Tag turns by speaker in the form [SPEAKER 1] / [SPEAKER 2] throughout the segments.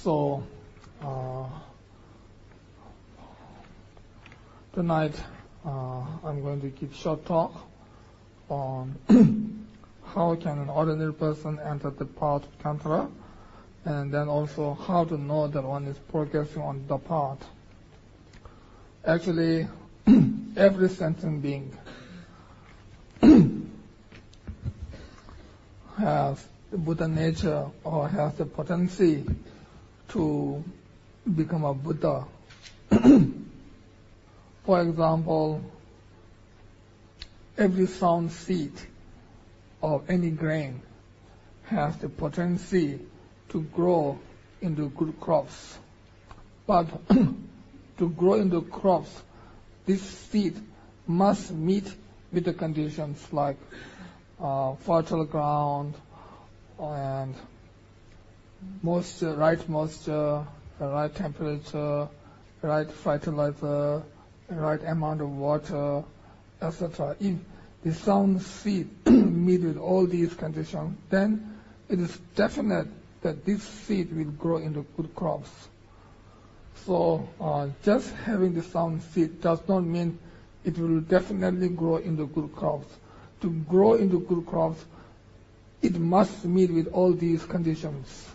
[SPEAKER 1] So tonight I'm going to give short talk on how can an ordinary person enter the path of Tantra, and then also how to know that one is progressing on the path. Actually, every sentient being has the Buddha nature or has the potency to become a Buddha. For example, every sound seed of any grain has the potency to grow into good crops. But to grow into crops, this seed must meet with the conditions like fertile ground and moisture, right temperature, right fertilizer, right amount of water, etc. If the sound seed meet with all these conditions, then it is definite that this seed will grow into good crops. So just having the sound seed does not mean it will definitely grow into good crops. To grow into good crops, it must meet with all these conditions.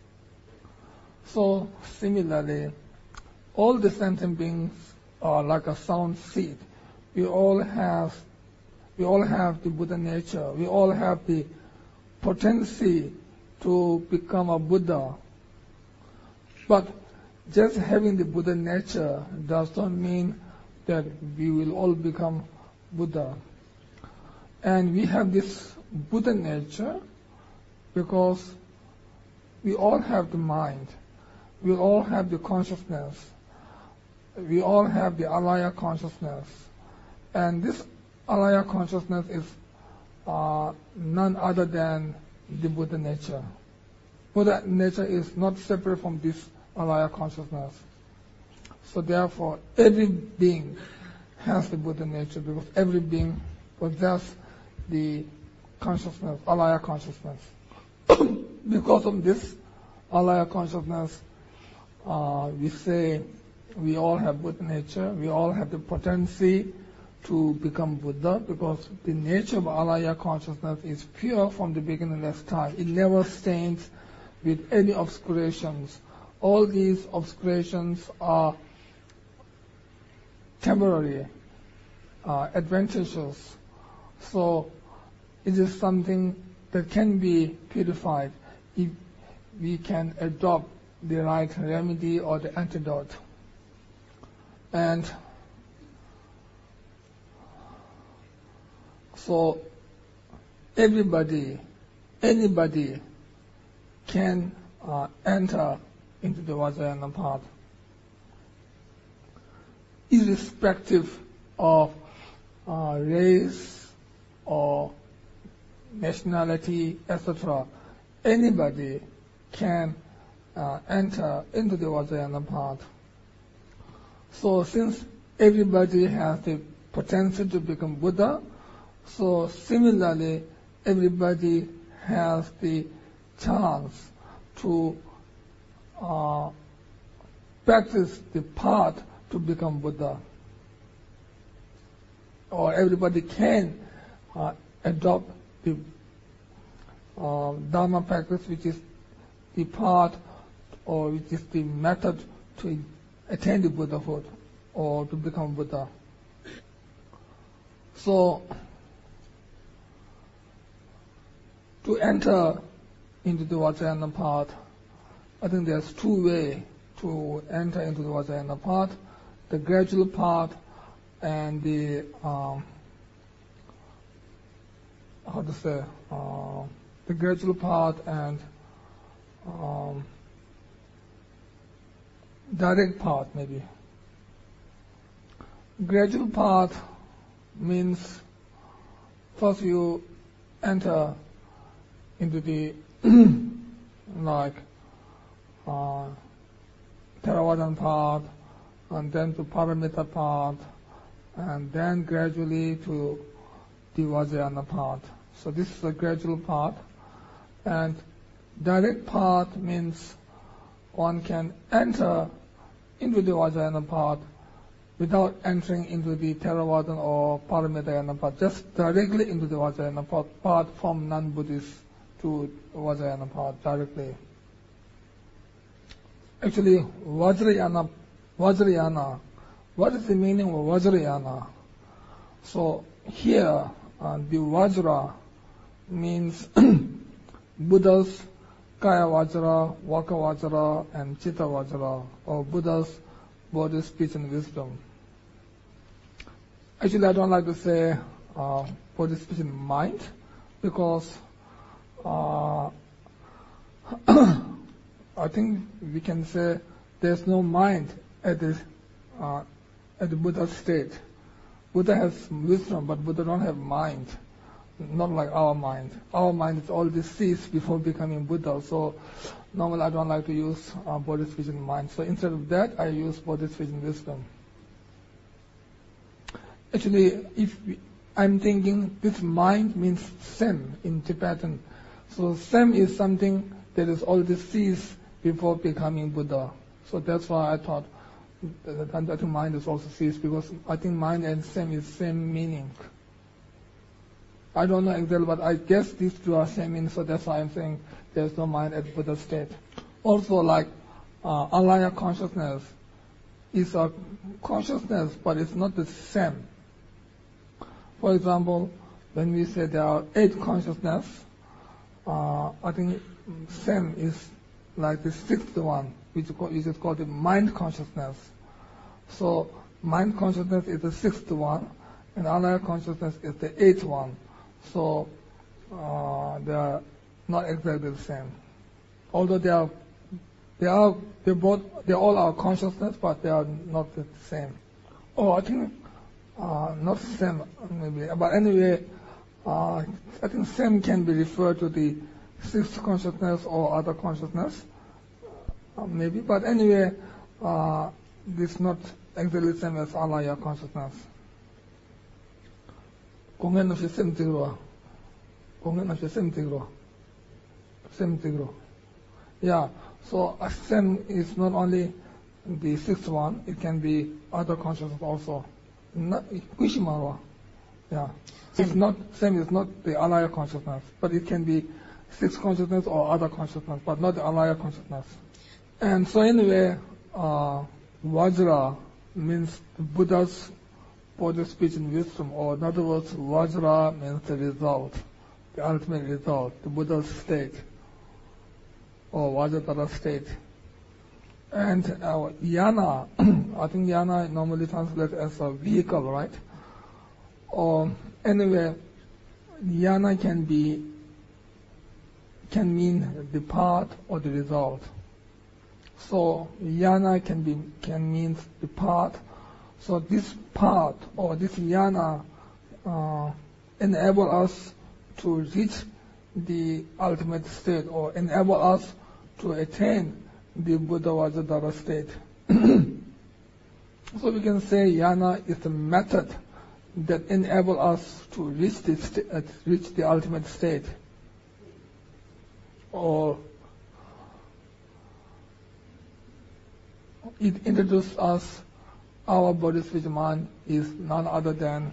[SPEAKER 1] So similarly, all the sentient beings are like a sound seed. We all have the Buddha nature. We all have the potency to become a Buddha. But just having the Buddha nature does not mean that we will all become Buddha. And we have this Buddha nature because we all have the mind. We all have the consciousness. We all have the alaya consciousness. And this alaya consciousness is none other than the Buddha nature. Buddha nature is not separate from this alaya consciousness. So therefore, every being has the Buddha nature because every being possesses the consciousness, alaya consciousness. Because of this alaya consciousness, we say we all have Buddha nature, we all have the potency to become Buddha because the nature of alaya consciousness is pure from the beginningless time. It never stains with any obscurations. All these obscurations are temporary, adventitious. So it is something that can be purified if we can adopt the right remedy or the antidote. And so anybody can enter into the Vajrayana path, irrespective of race or nationality, etc. Anybody can enter into the Vajrayana path. So since everybody has the potential to become Buddha, so similarly everybody has the chance to practice the path to become Buddha. Or everybody can adopt the Dharma practice, which is the path or which is the method to attain the Buddhahood or to become Buddha. So, to enter into the Vajrayana path, I think there's two ways to enter into the Vajrayana path: the gradual path and the the gradual path and direct path, maybe. Gradual path means first you enter into the like Theravadan path, and then to Paramita path, and then gradually to the Vajrayana path. So this is a gradual path. And direct path means one can enter into the Vajrayana path without entering into the Theravada or Paramitayana path, just directly into the Vajrayana path from non-Buddhist to Vajrayana path directly. Actually, Vajrayana, what is the meaning of Vajrayana? So here, the Vajra means Buddha's Kaya Vajra, Vaka Vajra, and Chitta Vajra, or Buddha's body, speech, and wisdom. Actually, I don't like to say body, speech, and mind, because I think we can say there's no mind at the Buddha state. Buddha has wisdom, but Buddha don't have mind. Not like our mind. Our mind is all deceased before becoming Buddha. So normally I don't like to use body, speech, and mind. So instead of that, I use body, speech, and wisdom. Actually, I'm thinking this mind means sem in Tibetan. So sem is something that is all deceased before becoming Buddha. So that's why I thought that mind is also ceased, because I think mind and sem is same meaning. I don't know exactly, but I guess these two are same meaning, so that's why I'm saying there's no mind at Buddha state. Also, like alaya consciousness is a consciousness, but it's not the same. For example, when we say there are 8 consciousness, I think same is like the 6th one, which is called the mind consciousness. So mind consciousness is the 6th one, and alaya consciousness is the 8th one. So they are not exactly the same. Although they all are consciousness, but they are not the same. Oh, I think not same maybe, but anyway, I think same can be referred to the 6th consciousness or other consciousness, maybe. But anyway, this is not exactly the same as alaya consciousness. 공연 없이 쌤뜨기로. Yeah, so a sem is not only the 6th one, it can be other consciousness also. Yeah, it's not, sem is not the alaya consciousness, but it can be 6th consciousness or other consciousness, but not the alaya consciousness. And so anyway, Vajra means Buddha's body, speech, and wisdom, or in other words, Vajra means the result, the ultimate result, the Buddha's state, or Vajradhara state. And Yana, I think Yana normally translates as a vehicle, right? Or anyway, Yana can mean the path or the result. So Yana can mean the path. So this path or this Yana enable us to reach the ultimate state, or enable us to attain the Buddha Vajradhara state. So we can say Yana is the method that enable us to reach the ultimate state. Or it introduces us, our body, speech, mind is none other than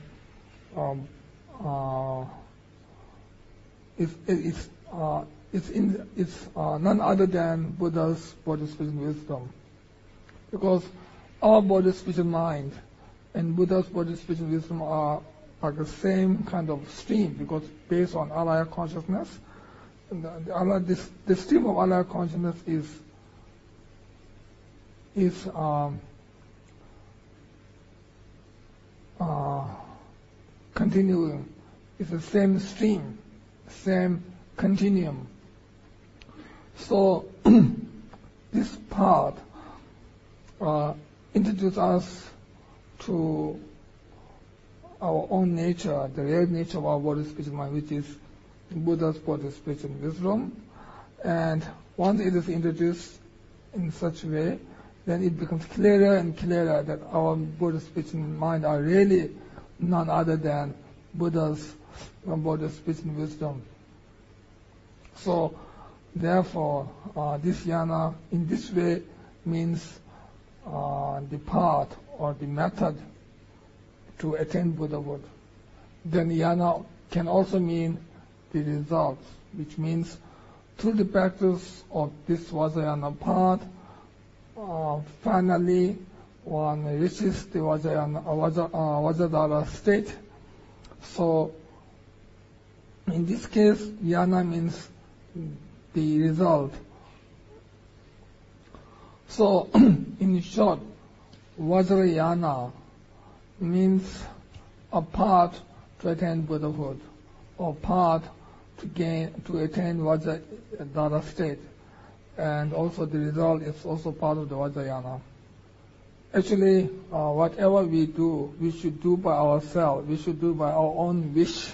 [SPEAKER 1] it's none other than Buddha's body, speech, and wisdom. Because our body, speech, and mind and Buddha's body, speech, and wisdom are like the same kind of stream, because based on alaya consciousness, the stream of alaya consciousness is continuing. It's the same stream, same continuum. So this part introduces us to our own nature, the real nature of our body, speech, and mind, which is Buddha's body, speech, and wisdom. And once it is introduced in such a way, then it becomes clearer and clearer that our body, speech, and mind are really none other than Buddha's body, speech, and wisdom. So Therefore, this yana in this way means the path or the method to attain Buddhahood. Then yana can also mean the results, which means through the practice of this Vajrayana path, finally one reaches the Vajradhara state. So in this case, yana means the result. So in short, Vajrayana means a path to attain Buddhahood, or path to attain Vajradhara state, and also the result is also part of the Vajrayana. Actually, whatever we do, we should do by ourselves. We should do by our own wish.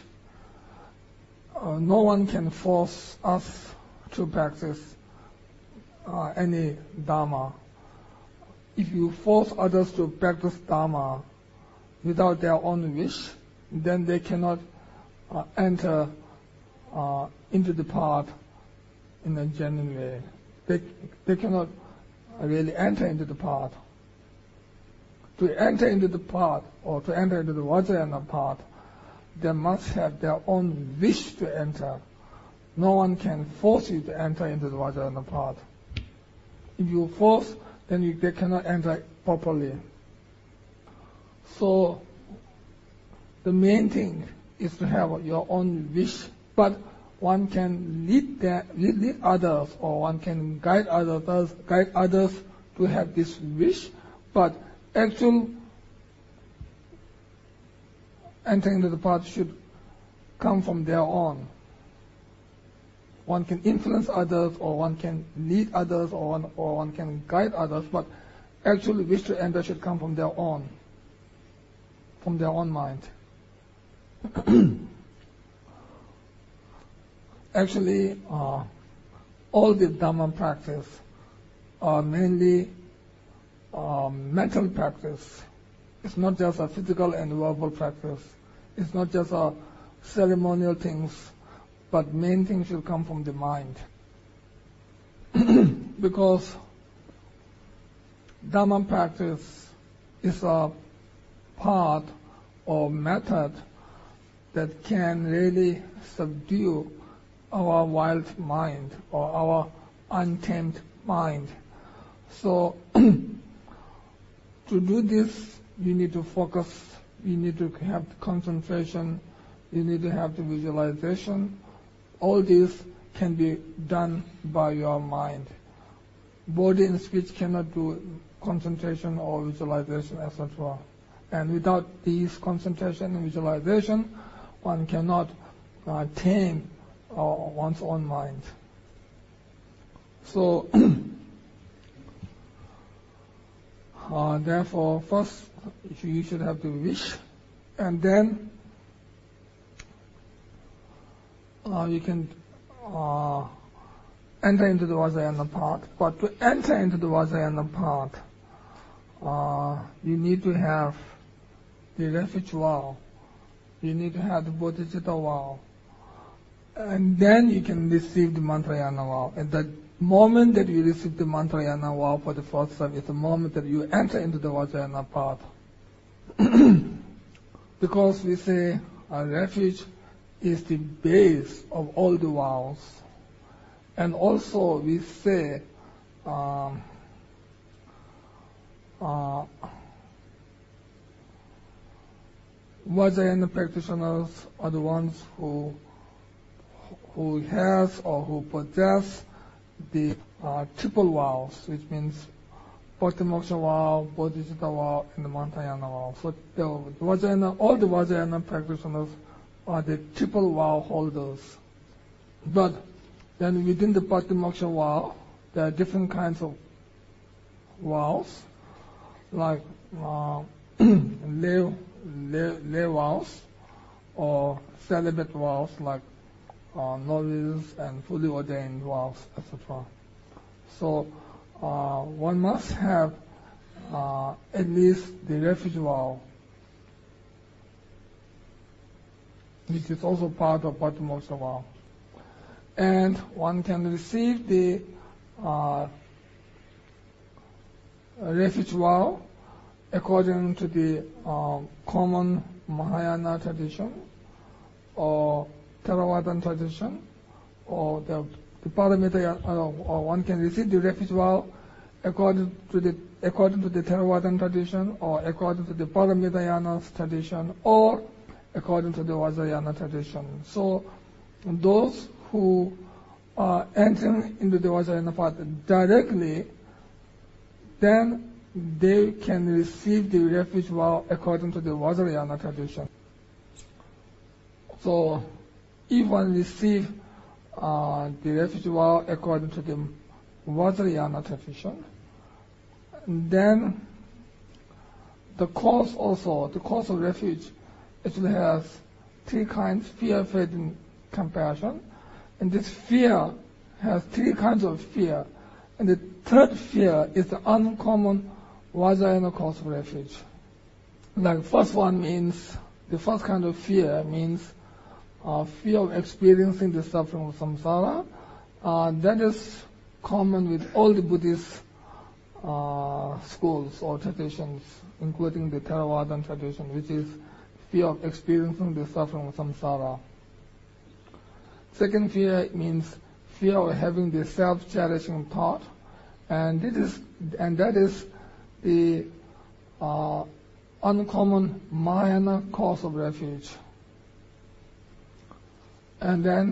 [SPEAKER 1] No one can force us to practice any Dharma. If you force others to practice Dharma without their own wish, then they cannot enter into the path in a genuine way. They cannot really enter into the path. To enter into the path, or to enter into the Vajrayana path, they must have their own wish to enter. No one can force you to enter into the Vajrayana path. If you force, then they cannot enter properly. So the main thing is to have your own wish, but one can lead others, or one can guide others to have this wish, but actual entering into the path should come from their own. One can influence others, or one can lead others, or one can guide others, but actual wish to enter should come from their own mind. Actually, all the Dhamma practice are mainly mental practice. It's not just a physical and verbal practice. It's not just a ceremonial things, but main things should come from the mind. Because Dhamma practice is a path or method that can really subdue our wild mind or our untamed mind. So to do this, you need to focus, you need to have concentration, you need to have the visualization. All this can be done by your mind. Body and speech cannot do concentration or visualization, etc. And without these concentration and visualization, one cannot tame one's own mind. So therefore, first you should have the wish, and then you can enter into the Vajrayana path. But to enter into the Vajrayana path, you need to have the refuge vow. You need to have the Bodhicitta vow. And then you can receive the Mantrayana vow. At the moment that you receive the Mantrayana vow for the first time is the moment that you enter into the Vajrayana path. Because we say a refuge is the base of all the vows. And also we say Vajrayana practitioners are the ones who has or who possess the triple vows, which means Patimoksha vow, Bodhicitta vow, and the Mantrayana vow. So all the Vajrayana practitioners are the triple vow holders. But then within the Patimoksha vow, there are different kinds of vows, like lay vows, or celibate vows, like novice and fully ordained vows, etc. So one must have at least the refuge vow, which is also part of Patimoksha vow. and one can receive the refuge vow according to the common Mahayana tradition or Theravadan tradition, or the Paramita, or one can receive the refuge vow according to the Theravadan tradition, or according to the Paramitayana tradition, or according to the Vajrayana tradition. So those who are entering into the Vajrayana path directly, then they can receive the refuge vow according to the Vajrayana tradition. So if one receives the refuge vow according to the Vajrayana tradition, then the course of refuge actually has three kinds: fear, faith, and compassion. And this fear has three kinds of fear. And the third fear is the uncommon Vajrayana course of refuge. Like the first kind of fear means fear of experiencing the suffering of samsara. That is common with all the Buddhist schools or traditions, including the Theravadan tradition, which is fear of experiencing the suffering of samsara. Second fear means fear of having the self-cherishing thought, and that is the uncommon Mahayana course of refuge. And then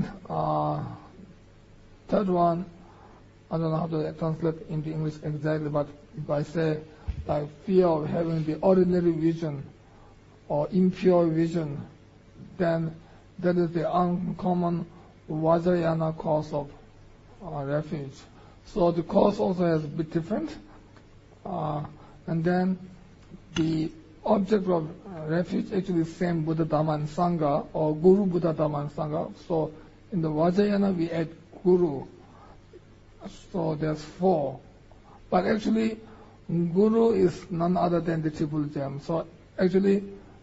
[SPEAKER 1] third one, I don't know how to translate into English exactly, but if I say like fear of having the ordinary vision or impure vision, then that is the uncommon Vajrayana course of refuge. So the course also has a bit different. And then the object of refuge actually is same Buddha, Dhamma, and Sangha, or Guru, Buddha, Dhamma, and Sangha. So in the Vajrayana we add Guru. So there's four. But actually, Guru is none other than the Triple Gem. So actually,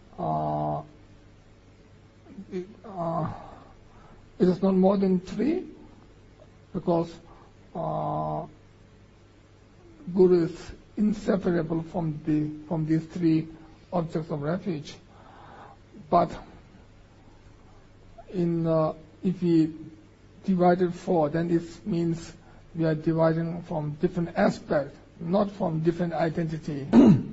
[SPEAKER 1] it is not more than three, because Guru is inseparable from these three objects of refuge. But if we divided four, then it means we are dividing from different aspects, not from different identity.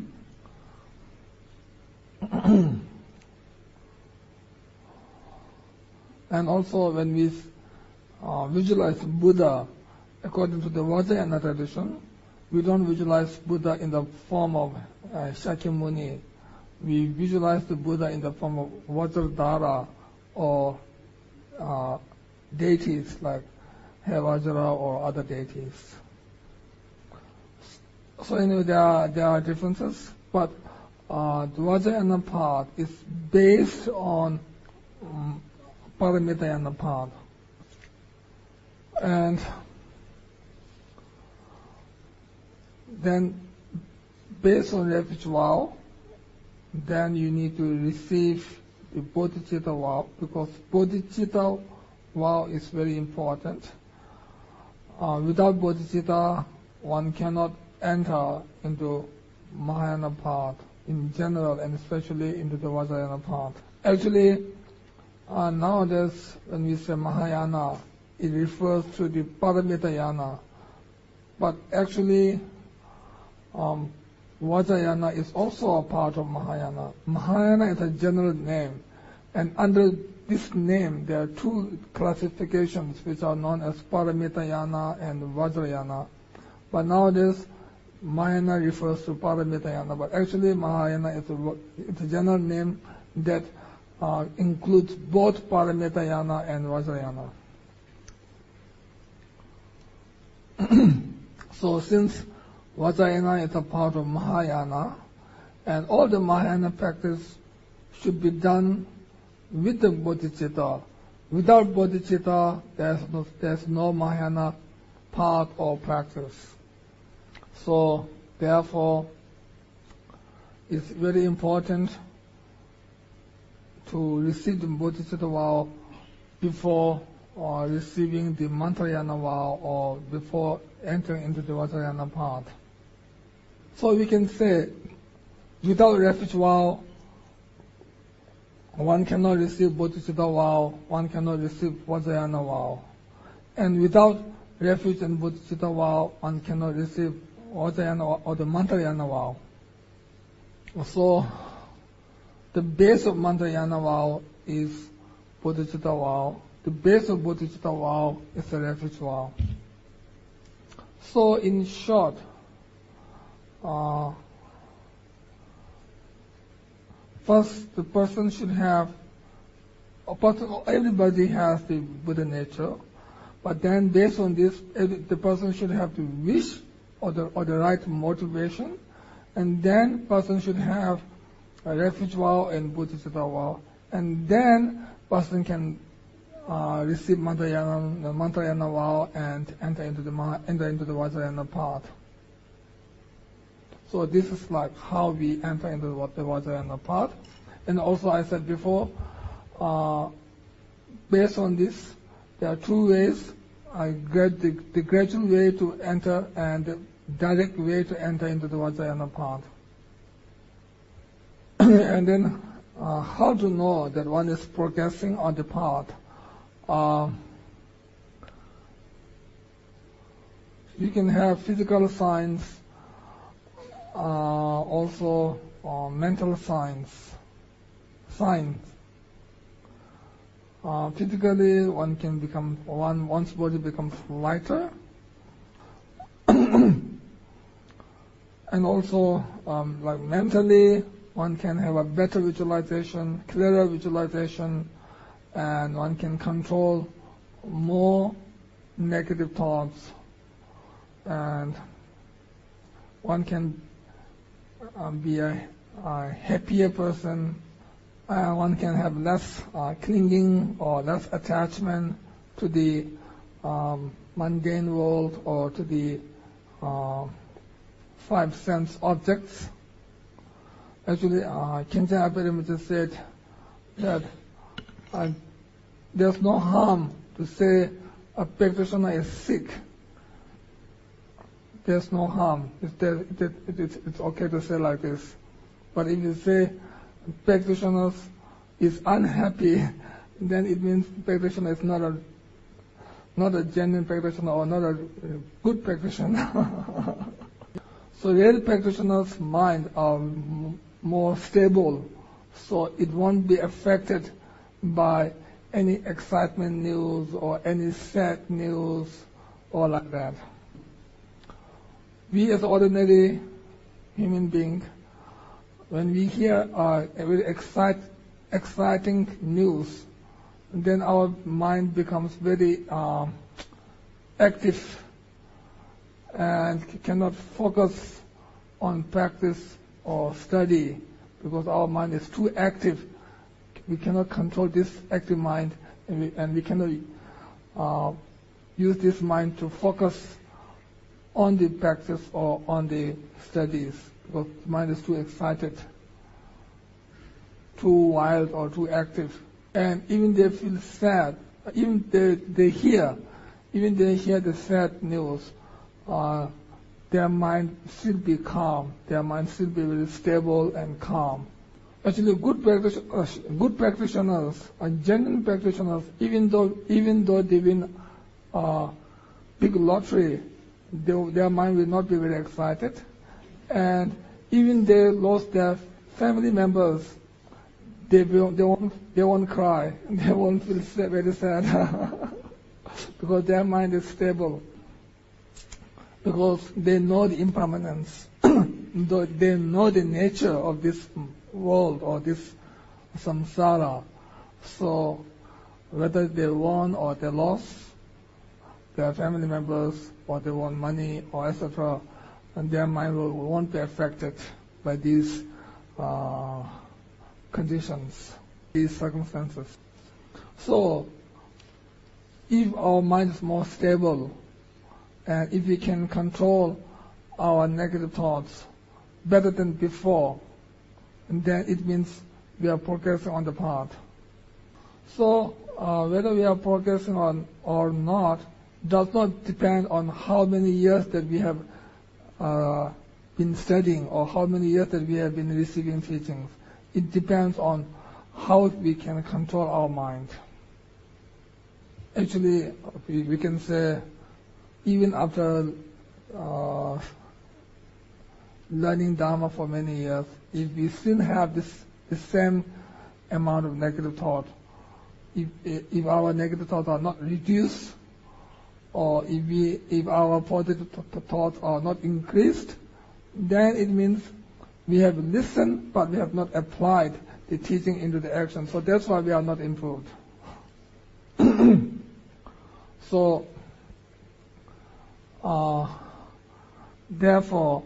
[SPEAKER 1] And also when we visualize Buddha according to the Vajrayana tradition, we don't visualize Buddha in the form of Shakyamuni. We visualize the Buddha in the form of Vajradhara or deities like Vajra or other deities. So anyway, there are differences, but the Vajrayana path is based on Paramitayana path. And then based on refuge vow, then you need to receive the bodhicitta vow, because bodhicitta vow is very important. Without bodhicitta, one cannot enter into Mahayana path in general, and especially into the Vajrayana path. Actually, nowadays when we say Mahayana, it refers to the Paramitayana, but actually Vajrayana is also a part of Mahayana. Mahayana is a general name, and under this name there are two classifications which are known as Paramitayana and Vajrayana. But nowadays Mahayana refers to Paramitayana, but actually Mahayana is a general name that includes both Paramitayana and Vajrayana. So since Vajrayana is a part of Mahayana, and all the Mahayana practice should be done with the bodhicitta. Without bodhicitta, there's no Mahayana path or practice. So therefore, it's very important to receive the bodhicitta vow before or receiving the mantrayana vow or before entering into the vajrayana path. So we can say, without refuge vow, one cannot receive bodhicitta vow, one cannot receive vajrayana vow. And without refuge and bodhicitta vow, one cannot receive vajrayana or the mantrayana vow. So, the base of mantrayana vow is bodhicitta vow. The base of bodhicitta vow is the refuge vow. So, in short, first, the person should have, everybody has the Buddha nature, but then based on this, the person should have the wish or the right motivation, and then person should have a refuge vow and bodhicitta vow, and then person can receive mantrayana vow and enter into the vajrayana path. So this is like how we enter into the vajrayana path. And also I said before, based on this, there are two ways. The gradual way to enter and the direct way to enter into the vajrayana path. And then how to know that one is progressing on the path? You can have physical signs, also mental signs. Physically, one's body becomes lighter, and also like mentally, one can have a better visualization, clearer visualization, and one can control more negative thoughts, and one can be a happier person. One can have less clinging or less attachment to the mundane world or to the five sense objects. Actually, Khenchen Abhiramita said that there's no harm to say a practitioner is sick. There's no harm. It's okay to say like this. But if you say practitioner is unhappy, then it means practitioner is not a genuine practitioner or not a good practitioner. So real practitioners' mind are more stable, so it won't be affected by any excitement news or any sad news or like that. We as ordinary human beings, when we hear a very exciting news, then our mind becomes very active and cannot focus on practice or study because our mind is too active. We cannot control this active mind, and we cannot use this mind to focus on the practice or on the studies because the mind is too excited, too wild or too active. And even they feel sad, even they hear the sad news, their mind still be calm, their mind still be very stable and calm. Actually, good practitioners, genuine practitioners, even though they win big lottery, their mind will not be very excited, and even they lost their family members, they won't cry, they won't feel very sad because their mind is stable, because they know the impermanence, they know the nature of this world or this samsara. So whether they won or they lost, their family members, or they want money, or etc., and their mind won't be affected by these conditions, these circumstances. So, if our mind is more stable, and if we can control our negative thoughts better than before, then it means we are progressing on the path. So, whether we are progressing on or not does not depend on how many years that we have been studying or how many years that we have been receiving teachings. It depends on how we can control our mind. Actually, we can say even after learning Dharma for many years, if we still have the same amount of negative thought, if our negative thoughts are not reduced, or if our positive thoughts are not increased, then it means we have listened but we have not applied the teaching into the action. So that's why we are not improved. So, therefore,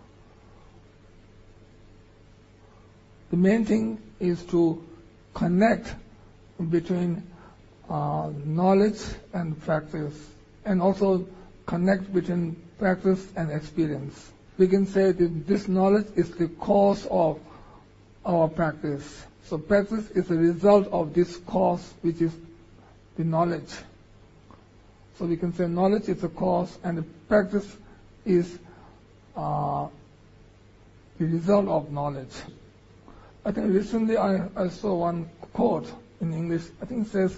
[SPEAKER 1] the main thing is to connect between knowledge and practice, and also connect between practice and experience. We can say that this knowledge is the cause of our practice. So practice is the result of this cause, which is the knowledge. So we can say knowledge is the cause and the practice is the result of knowledge. I think recently I saw one quote in English. I think it says,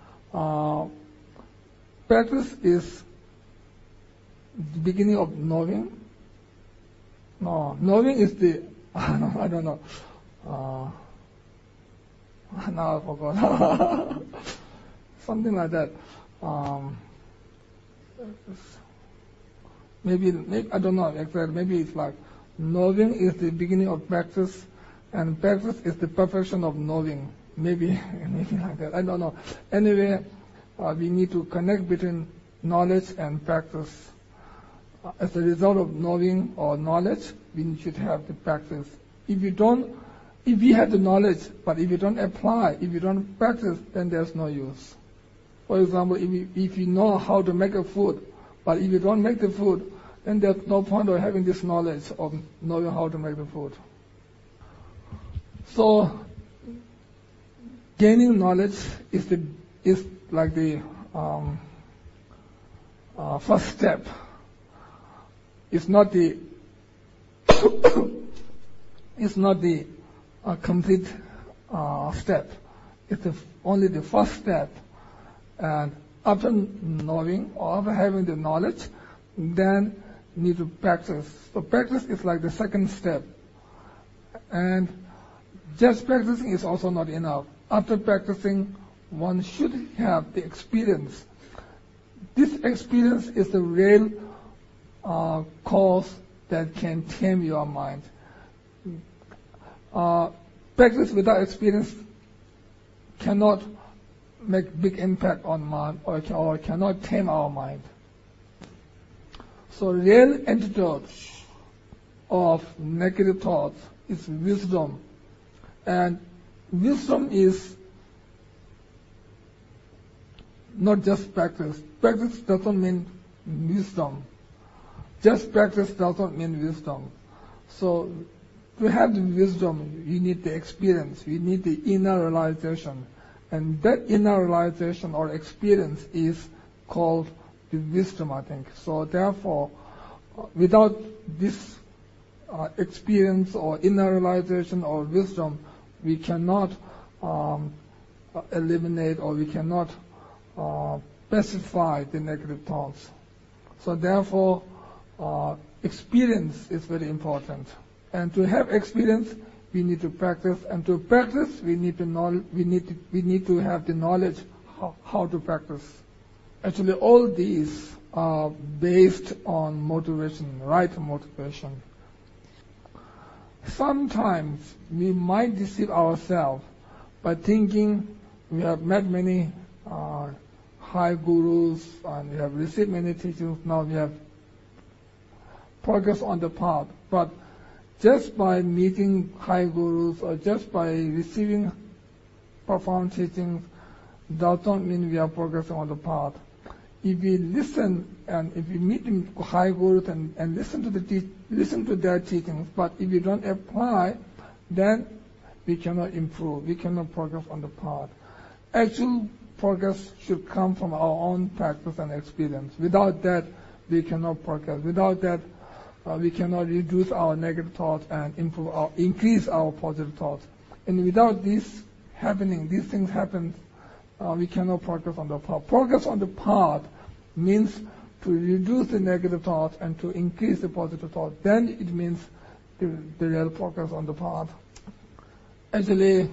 [SPEAKER 1] practice is the beginning of knowing. No, knowing is the, I don't know. Now I forgot. Something like that. Maybe I don't know exactly. Maybe it's like knowing is the beginning of practice, and practice is the perfection of knowing. Maybe like that. I don't know. Anyway, we need to connect between knowledge and practice. As a result of knowing or knowledge, we should have the practice. If we have the knowledge, but if you don't apply, if you don't practice, then there's no use. For example, if you know how to make a food, but if you don't make the food, then there's no point of having this knowledge of knowing how to make the food. So, gaining knowledge is like the first step. It's not the complete step. It's only the first step. And after knowing or after having the knowledge, then need to practice. So practice is like the second step. And just practicing is also not enough. After practicing, one should have the experience. This experience is the real cause that can tame your mind. Practice without experience cannot make big impact on mind or cannot tame our mind. So real antidote of negative thoughts is wisdom. And wisdom is not just practice. Practice doesn't mean wisdom. Just practice doesn't mean wisdom. So to have the wisdom, you need the experience. You need the inner realization. And that inner realization or experience is called the wisdom, I think. So therefore, without this experience or inner realization or wisdom, we cannot eliminate or we cannot pacify the negative thoughts. So therefore, experience is very important. And to have experience, we need to practice, and to practice, we need to have the knowledge how to practice. Actually, all these are based on motivation, right motivation. Sometimes we might deceive ourselves by thinking we have met many high gurus and we have received many teachings. Now we have progress on the path, but just by meeting high gurus or just by receiving profound teachings does not mean we are progressing on the path. If we listen and if we meet high gurus and listen to their teachings, but if we don't apply, then we cannot improve, we cannot progress on the path. Actual progress should come from our own practice and experience. Without that, we cannot progress. Without that, we cannot reduce our negative thoughts and increase our positive thoughts. And without these things happen, we cannot progress on the path. Progress on the path means to reduce the negative thoughts and to increase the positive thoughts. Then it means the real progress on the path. Actually,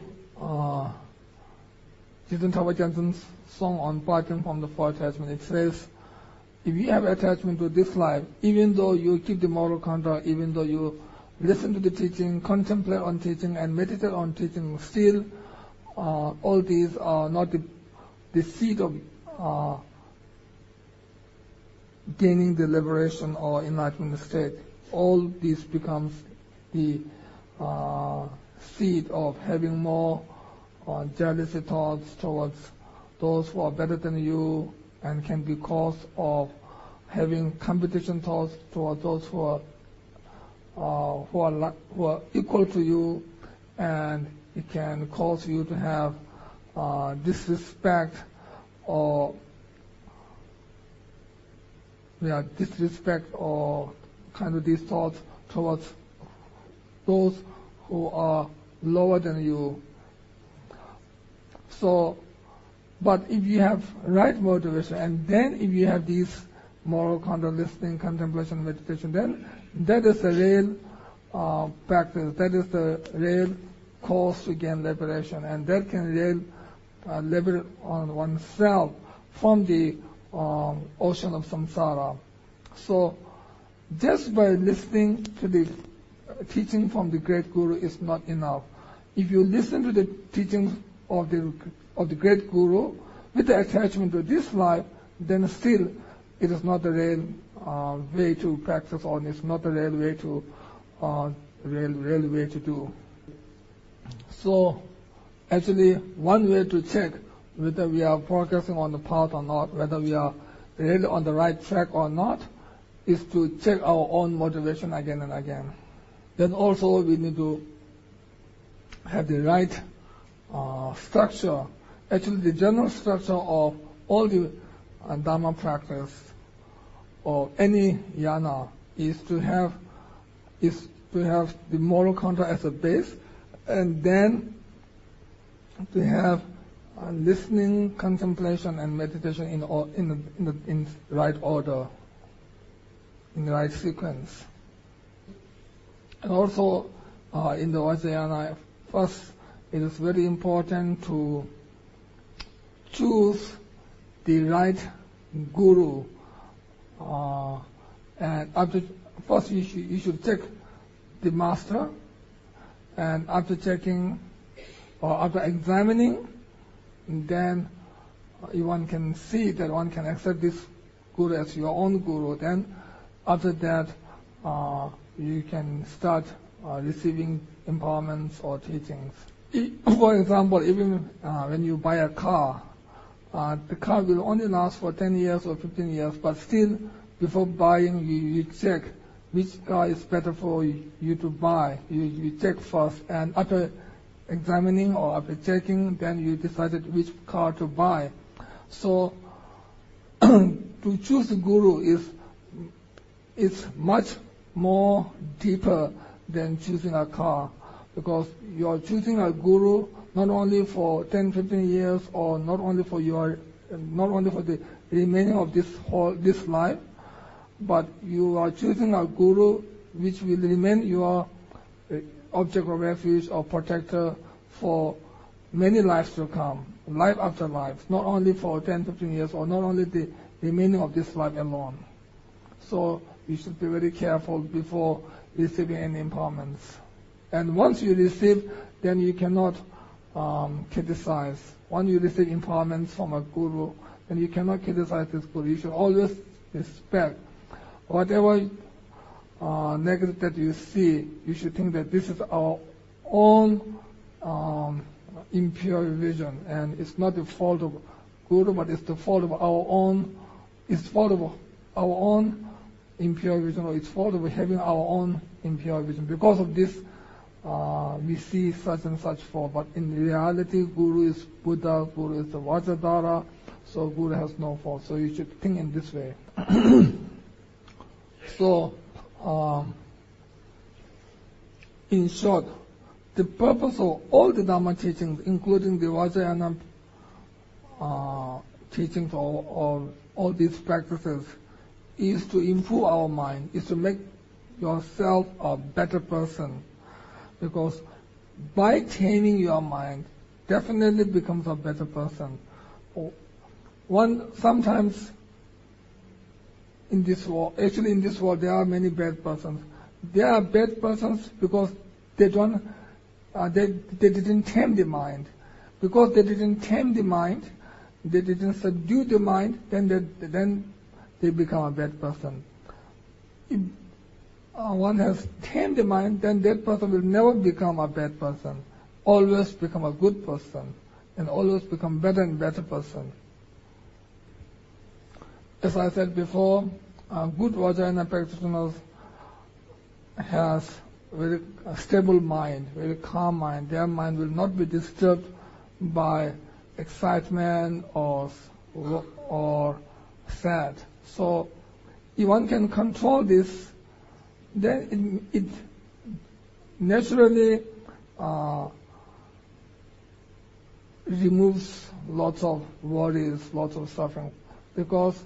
[SPEAKER 1] Jiten Tawa Jensen's song on Parting from the Four Attachment, it says, if you have attachment to this life, even though you keep the moral conduct, even though you listen to the teaching, contemplate on teaching, and meditate on teaching, still all these are not the seed of gaining the liberation or enlightenment state. All these becomes the seed of having more jealousy thoughts towards those who are better than you, and can be cause of having competition thoughts towards those who are equal to you, and it can cause you to have disrespect or kind of these thoughts towards those who are lower than you. So, but if you have right motivation, and then if you have these moral conduct, listening, contemplation, meditation, then that is the real practice, that is the real cause to gain liberation, and that can real liberate on oneself from the ocean of samsara. So, just by listening to the teaching from the great guru is not enough. If you listen to the teachings of the great guru with the attachment to this life, then still it is not the real way to practice, or it's not the real way to real way to do. So actually, one way to check whether we are progressing on the path or not, whether we are really on the right track or not, is to check our own motivation again and again. Then also we need to have the right structure. Actually, the general structure of all the Dharma practice or any yana is to have the moral conduct as a base, and then to have listening, contemplation, and meditation in right order, in the right sequence. And also in the Vajrayana, first it is very important to choose the right guru, and first you should check the master, and after checking or after examining, then one can see that one can accept this guru as your own guru. Then after that you can start receiving empowerments or teachings. For example, even when you buy a car, the car will only last for 10 years or 15 years, but still before buying you check which car is better for you to buy. You check first, and after examining or after checking, then you decided which car to buy. So to choose a guru is much more deeper than choosing a car, because you are choosing a guru not only for 10, 15 years, or not only for the remaining of this life, but you are choosing a guru which will remain your object of refuge or protector for many lives to come, life after life, not only for 10, 15 years, or not only the remaining of this life alone. So you should be very careful before receiving any empowerments. And once you receive, then you cannot criticize. Once you receive empowerments from a guru, then you cannot criticize this guru. You should always respect. Whatever negative that you see, you should think that this is our own impure vision, and it's not the fault of guru, but it's the fault of our own. It's fault of our own impure vision, or it's fault of having our own impure vision. Because of this we see such and such form, but in reality, Guru is Buddha, Guru is the Vajradhara, so Guru has no form. So you should think in this way. So, in short, the purpose of all the Dhamma teachings, including the Vajrayana teachings or all these practices, is to improve our mind, is to make yourself a better person. Because by taming your mind, definitely becomes a better person. Sometimes in this world, actually in this world, there are many bad persons. There are bad persons because they didn't tame the mind. Because they didn't tame the mind, they didn't subdue the mind, then they become a bad person. If one has tamed the mind, then that person will never become a bad person. Always become a good person, and always become better and better person. As I said before, good Vajrayana practitioners has very stable mind, very calm mind. Their mind will not be disturbed by excitement or sad. So if one can control this, then it naturally removes lots of worries, lots of suffering. Because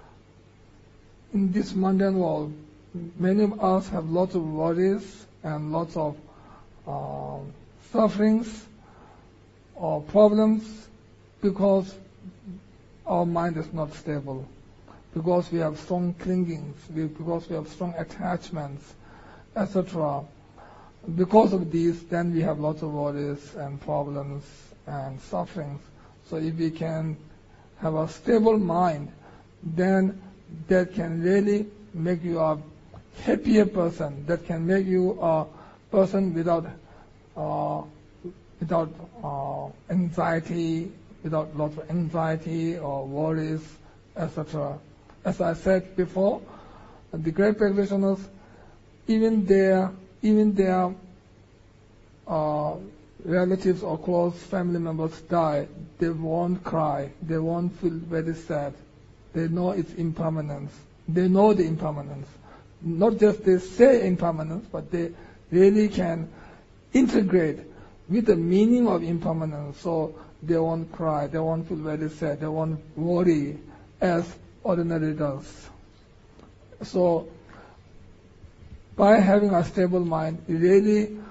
[SPEAKER 1] in this mundane world, many of us have lots of worries and lots of sufferings or problems because our mind is not stable, because we have strong clingings, because we have strong attachments, etc. Because of these, then we have lots of worries and problems and sufferings. So if we can have a stable mind, then that can really make you a happier person. That can make you a person without anxiety, without lots of anxiety or worries, etc. As I said before, the great practitioners, even their relatives or close family members die, they won't cry, they won't feel very sad. They know its impermanence. They know the impermanence. Not just they say impermanence, but they really can integrate with the meaning of impermanence. So they won't cry, they won't feel very sad, they won't worry as ordinary does. So by having a stable mind, it really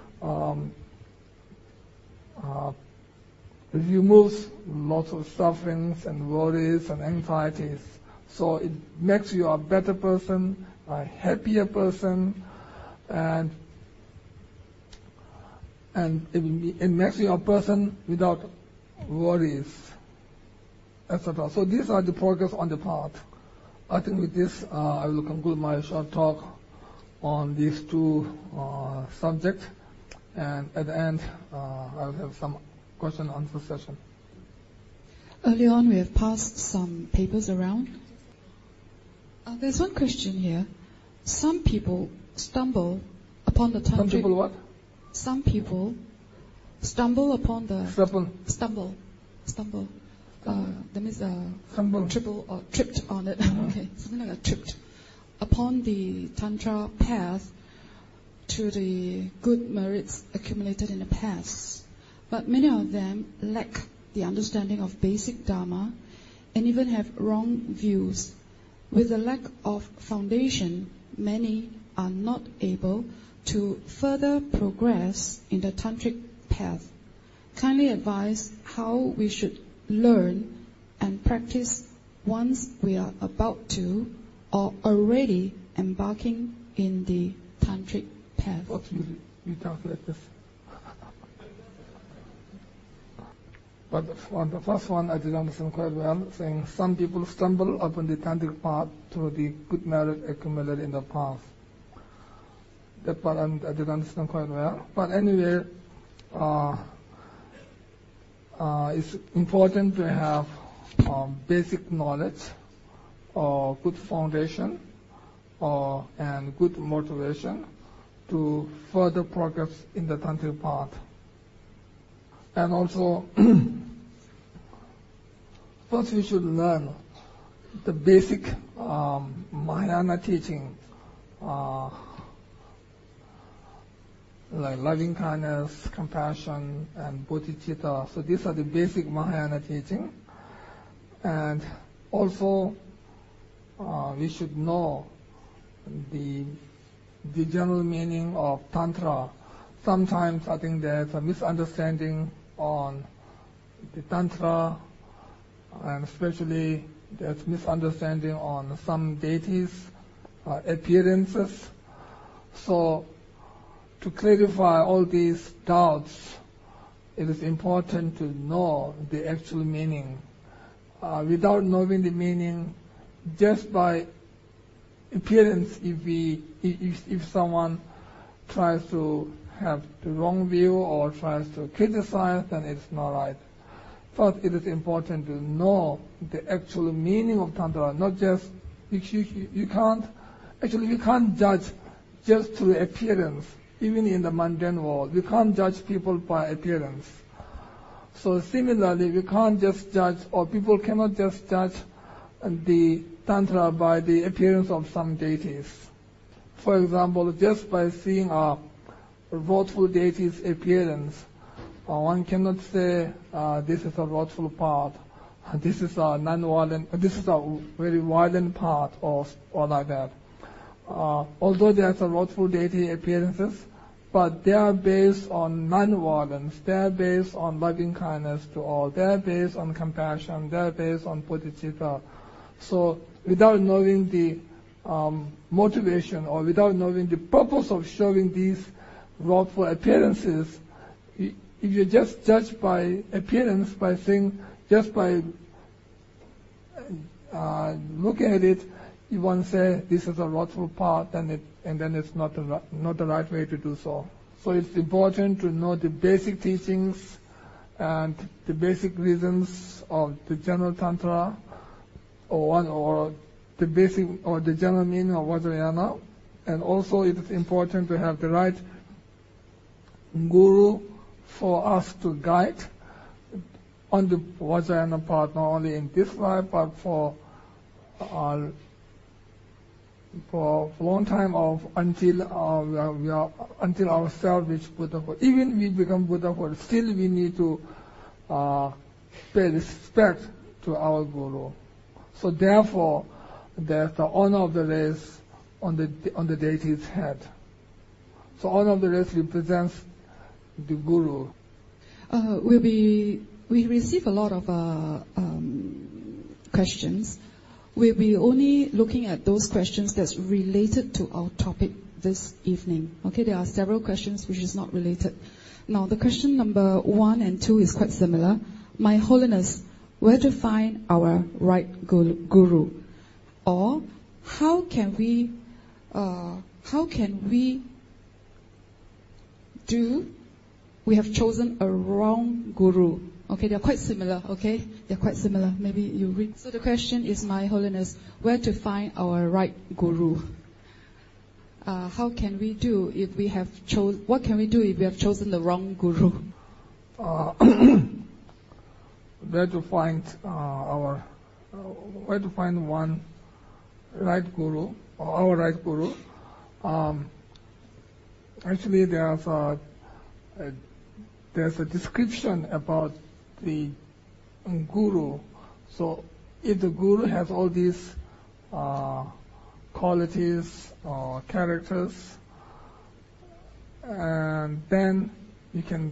[SPEAKER 1] removes lots of sufferings and worries and anxieties. So it makes you a better person, a happier person, and it makes you a person without worries, etc. So these are the progress on the path. I think with this, I will conclude my short talk on these two subjects, and at the end, I will have some question and answer session.
[SPEAKER 2] Earlier on, we have passed some papers around. There's one question here. Some people stumble upon the tantric...
[SPEAKER 1] Some people what?
[SPEAKER 2] Some people stumble upon the...
[SPEAKER 1] Stumble.
[SPEAKER 2] That means
[SPEAKER 1] Stumble.
[SPEAKER 2] triple or tripped on it. Okay, something like a tripped upon the Tantra path to the good merits accumulated in the past. But many of them lack the understanding of basic Dharma and even have wrong views. With the lack of foundation, many are not able to further progress in the Tantric path. Kindly advise how we should learn and practice once we are about to or already embarking in the Tantric path.
[SPEAKER 1] You translate this. But on the first one, I didn't understand quite well, saying some people stumble upon the tantric path through the good merit accumulated in the past. That part I didn't understand quite well. But anyway, it's important to have basic knowledge or good foundation and good motivation to further progress in the tantric path. And also, first we should learn the basic Mahayana teaching, like loving kindness, compassion, and bodhicitta. So these are the basic Mahayana teaching. And also, we should know the general meaning of Tantra. Sometimes I think there's a misunderstanding on the Tantra, and especially there's misunderstanding on some deities' appearances. So to clarify all these doubts, it is important to know the actual meaning. Without knowing the meaning, just by appearance, if someone tries to have the wrong view or tries to criticize, then it's not right. First, it is important to know the actual meaning of Tantra, not just, you can't judge just through appearance. Even in the mundane world, we can't judge people by appearance. So similarly, we can't just judge, or people cannot just judge the Tantra by the appearance of some deities. For example, just by seeing a wrathful deity's appearance, one cannot say this is a wrathful path, this is a non-violent, this is a very violent path, or like that. Although there's a wrathful deity appearances, but they are based on non-violence, they are based on loving kindness to all, they are based on compassion, they are based on bodhicitta. So without knowing the motivation, or without knowing the purpose of showing these wrathful appearances, if you just judge by appearance, by saying, just by looking at it, you won't say this is a wrathful path, and then it's not the right way to do so. So it's important to know the basic teachings and the basic reasons of the general Tantra, or the basic or the general meaning of Vajrayana, and also it is important to have the right guru for us to guide on the Vajrayana path, not only in this life, but for a long time until ourselves reach Buddhahood. Even we become Buddhahood, still we need to pay respect to our guru. So therefore, there's the honor of the race on the deity's head. So honor of the race represents the guru.
[SPEAKER 2] We receive a lot of questions. We'll be only looking at those questions that's related to our topic this evening. Okay, there are several questions which is not related. Now, the question number 1 and 2 is quite similar. My Holiness, where to find our right guru? Or how can we do? We have chosen a wrong guru. Okay, they're quite similar, okay? They're quite similar. Maybe you read. So the question is, My Holiness, where to find our right guru? How can we do if we have what can we do if we have chosen the wrong guru?
[SPEAKER 1] Where to find one right guru, or our right guru? Actually, there's a description about the guru. So if the guru has all these qualities or characters, and then you can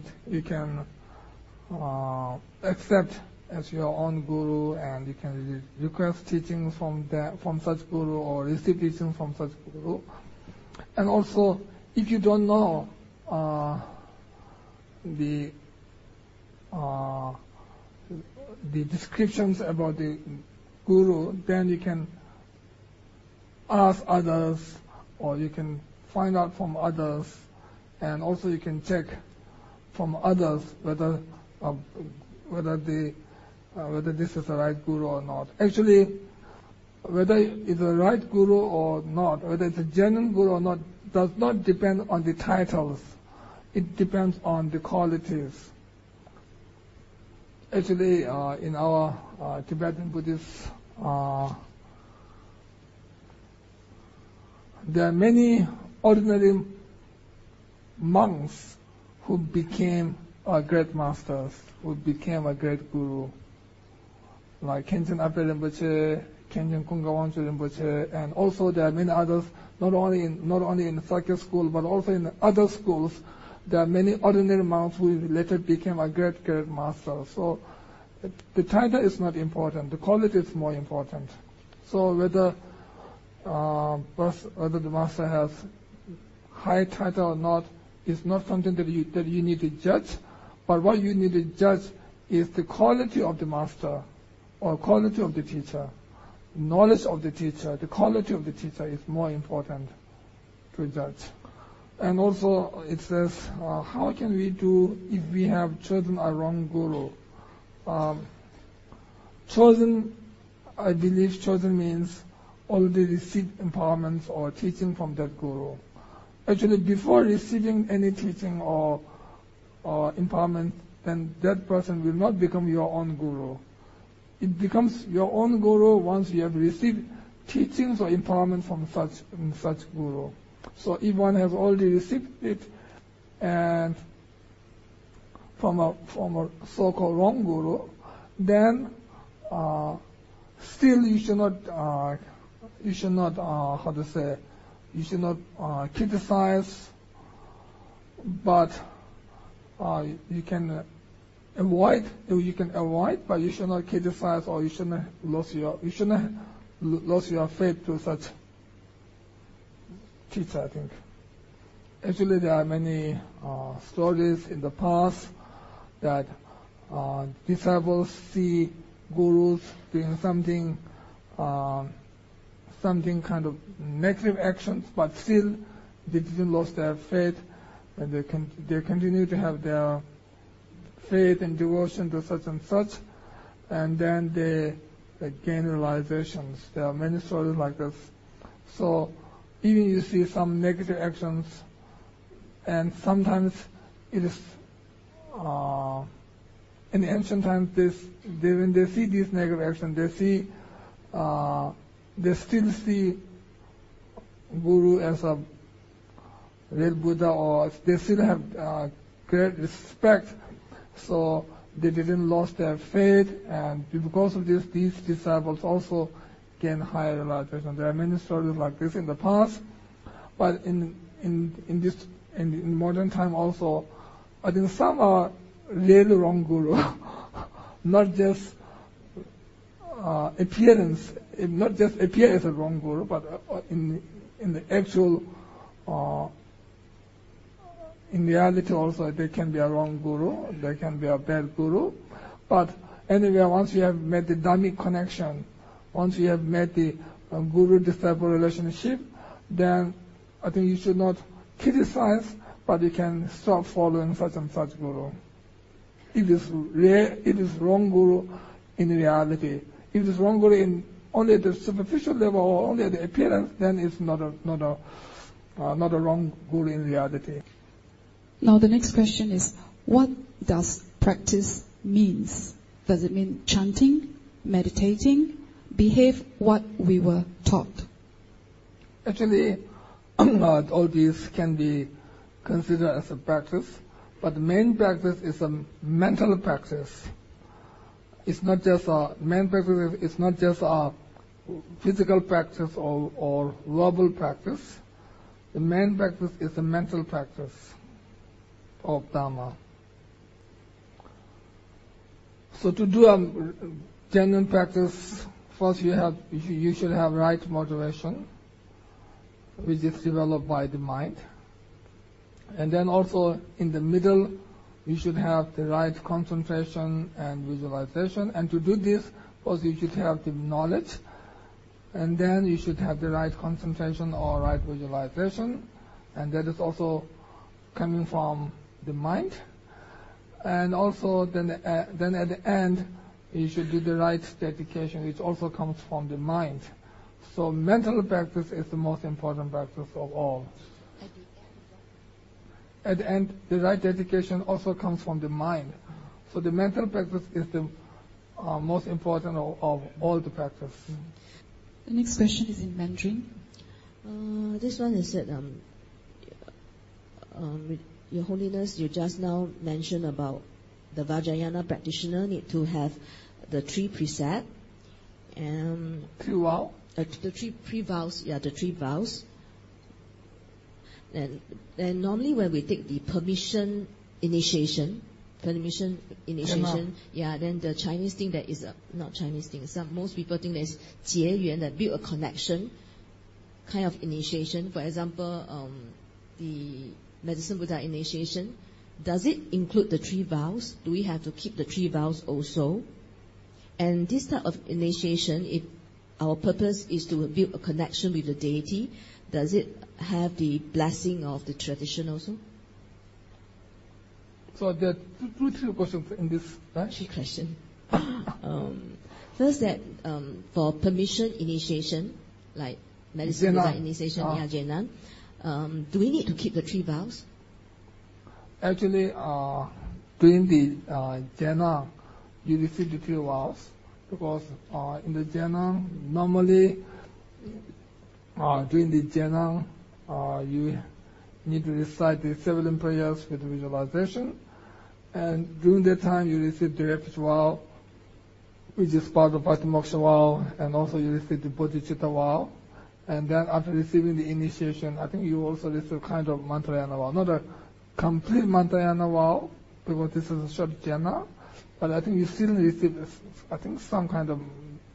[SPEAKER 1] accept as your own guru, and you can request teachings from such guru, or receive teachings from such guru. And also, if you don't know the descriptions about the guru, then you can ask others, or you can find out from others, and also you can check from others whether this is the right guru or not. Actually, whether it's the right guru or not, whether it's a genuine guru or not, does not depend on the titles. It depends on the qualities. Actually, in our Tibetan Buddhist, there are many ordinary monks who became great masters, who became a great guru, like Khenchen Ape Rinpoche, Khenchen Kunga Wangchu Rinpoche, and also there are many others, not only in Sakya school, but also in other schools. There are many ordinary monks who later became a great master. So the title is not important. The quality is more important. So whether the master has high title or not is not something that you need to judge. But what you need to judge is the quality of the master or quality of the teacher. Knowledge of the teacher, the quality of the teacher is more important to judge. And also it says, how can we do if we have chosen a wrong guru? I believe chosen means already received empowerments or teaching from that guru. Actually, before receiving any teaching or empowerment, then that person will not become your own guru. It becomes your own guru once you have received teachings or empowerment from such guru. So if one has already received it and from a so-called wrong guru, then still you should not criticize, but you can avoid, but you should not criticize, or you shouldn't lose your faith to such teacher, I think. Actually, there are many stories in the past that disciples see gurus doing something kind of negative actions, but still they didn't lose their faith, and they continue to have their faith and devotion to such and such, and then they gain realizations. There are many stories like this. So even you see some negative actions, and sometimes it is in the ancient times when they see these negative actions, they still see Guru as a real Buddha, or they still have great respect. So they didn't lose their faith, and because of this, these disciples also gain higher realization. There are many stories like this in the past, but in modern time also, I think some are really wrong guru, not just appearance, not just appear as a wrong guru, but in the actual, in reality also they can be a wrong guru, they can be a bad guru. But anyway, once you have made the dhammic connection, once you have made the guru-disciple relationship, then I think you should not criticize, but you can stop following such and such guru. It is wrong guru in reality. If it is wrong guru in only at the superficial level or only at the appearance, then it's not a wrong guru in reality.
[SPEAKER 2] Now the next question is, what does practice means? Does it mean chanting, meditating, behave what we were taught?
[SPEAKER 1] Actually, all these can be considered as a practice, but the main practice is a mental practice. It's not just a main practice. It's not just a physical practice or verbal practice. The main practice is a mental practice of Dhamma. So to do a genuine practice, first you should have right motivation, which is developed by the mind. And then also in the middle, you should have the right concentration and visualization. And to do this, first you should have the knowledge, and then you should have the right concentration or right visualization. And that is also coming from the mind. And also then at the end, you should do the right dedication, which also comes from the mind. So mental practice is the most important practice of all. at the end, the right dedication also comes from the mind. So the mental practice is the most important of all the practice.
[SPEAKER 2] The next question is in Mandarin.
[SPEAKER 3] This one is that, Your Holiness, you just now mentioned about the Vajrayana practitioner need to have the 3 precepts.
[SPEAKER 1] 3 vows?
[SPEAKER 3] The 3 vows, the 3 vows. And normally when we take the permission initiation, then the Chinese think that is not Chinese thing. Most people think that is 结缘, that build a connection kind of initiation. For example, the Medicine Buddha initiation, does it include the 3 vows? Do we have to keep the 3 vows also? And this type of initiation, if our purpose is to build a connection with the deity, does it have the blessing of the tradition also?
[SPEAKER 1] So there are 2 questions in this, right?
[SPEAKER 3] 3 questions. First, that for permission initiation, like Medicine Buddha initiation, Jenan, do we need to keep the 3 vows?
[SPEAKER 1] Actually, during the Jena, you receive the 3 vows, because in the Jena, normally during the Jena, you need to recite the 7 prayers with visualization, and during that time you receive the refuge vow, which is part of Patimoksha vow, and also you receive the Bodhicitta vow. And then after receiving the initiation, I think you also receive kind of Mantrayana vow. Not a complete Mantrayana vow, because this is a short jhana, but I think you still receive, I think, some kind of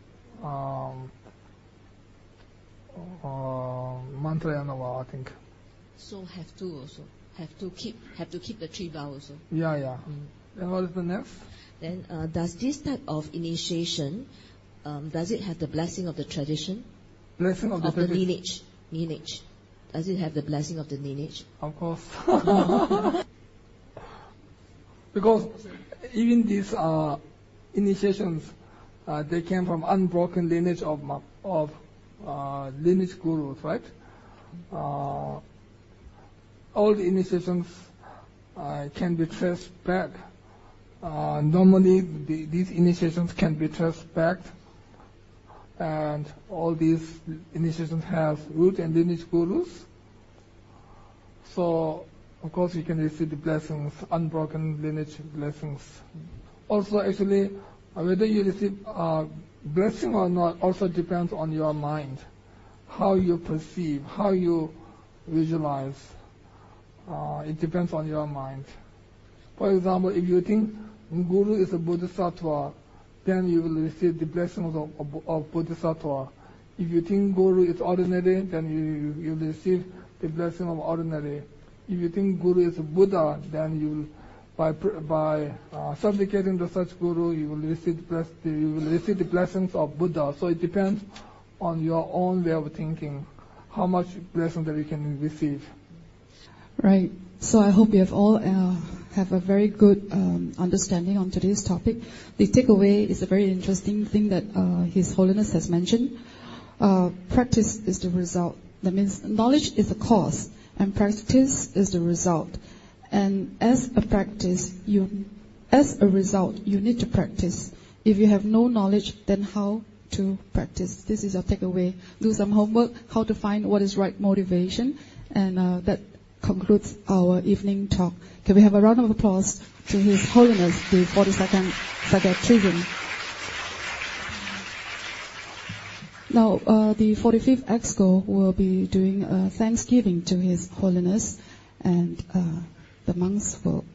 [SPEAKER 1] Mantrayana vow, I think.
[SPEAKER 3] So have to keep the 3 vows also.
[SPEAKER 1] Yeah. Then what is the next?
[SPEAKER 3] Then does this type of initiation, does it have the blessing of the tradition?
[SPEAKER 1] Blessing of the
[SPEAKER 3] lineage. Does it have the blessing of the lineage?
[SPEAKER 1] Of course. Because even these initiations, they came from unbroken lineage of lineage gurus, right? All the initiations can be traced back. Normally, these initiations can be traced back, and all these initiations have root and lineage gurus. So, of course, you can receive the blessings, unbroken lineage blessings. Also, actually, whether you receive blessing or not also depends on your mind, how you perceive, how you visualize. It depends on your mind. For example, if you think Guru is a Bodhisattva, then you will receive the blessings of Bodhisattva. If you think Guru is ordinary, then you will receive the blessing of ordinary. If you think Guru is a Buddha, then you will, by supplicating to such Guru, you will receive the blessings of Buddha. So it depends on your own way of thinking, how much blessing that you can receive.
[SPEAKER 2] Right. So I hope you have all have a very good understanding on today's topic. The takeaway is a very interesting thing that His Holiness has mentioned. Practice is the result. That means knowledge is the cause, and practice is the result. And as a result, you need to practice. If you have no knowledge, then how to practice? This is your takeaway. Do some homework, how to find what is right motivation, and that concludes our evening talk. Can we have a round of applause to His Holiness, the 42nd Psychiatrician. Now, the 45th EXCO will be doing Thanksgiving to His Holiness, and the monks will